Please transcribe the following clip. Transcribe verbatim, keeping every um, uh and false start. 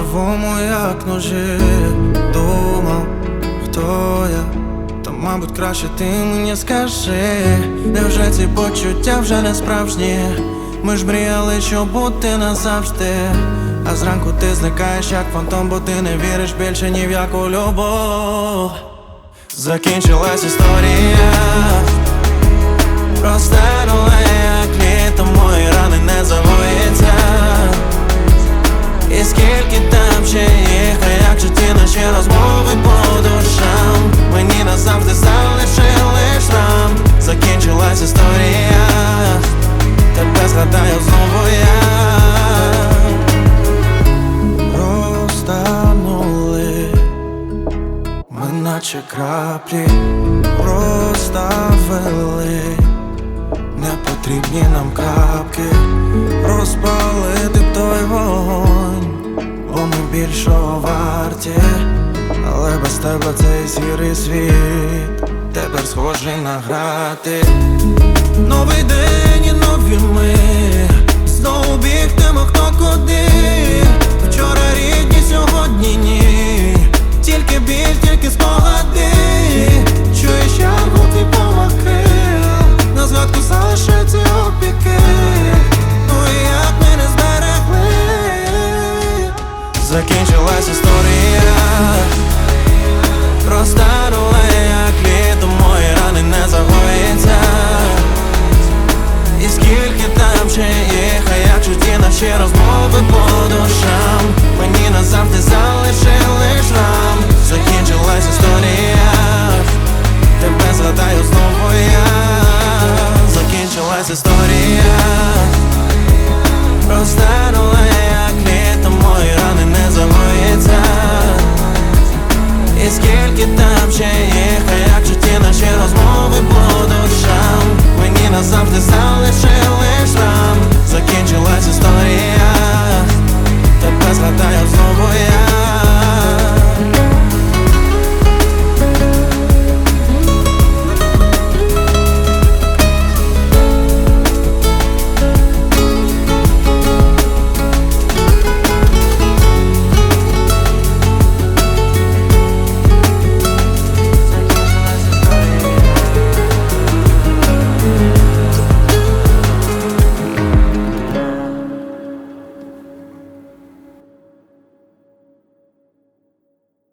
по-живому, як ножі. Думав, хто я, та мабуть краще ти мені скажи. Невже ці почуття вже не справжні? Ми ж мріяли, що бути назавжди. А зранку ти зникаєш як фантом, бо ти не віриш більше ні в яку любов. Закінчилась історія, розтанула як літо, мої рани не загоїться. І скільки там ще їх, а як же ті наші розмови по душам? Мені назавжди залишили шрам. Закінчилась історія, тебе згадаю знову я. Розтанули ми наче краплі, розставили непотрібні нам крапки. Розпалити той вогонь, бо ми більшого варті. Але без тебе цей сірий світ тепер схожий на грати. Новий день і нові ми, знову бігтимо хто куди. Вчора рідні, сьогодні ні, тільки біль, тільки спогади. Чуєш, я рву твій помахи, на згадку залишаться опіки. Ну і як ми не зберегли. Закінчилась історія, розтанула як літо, мої рани не загоїться. І скільки там ще їх, а як же ті наші розмови по душам? Мені назавжди залишили шрам. Закінчилась історія, тебе згадаю знову я. Закінчилась історія, розтанула як літо, мої рани не загоїться. І скільки там ще їх, а як же ті наші розмови по душам? Мені назавжди залишили шрам. Закінчилась історія, тебе згадаю знову я.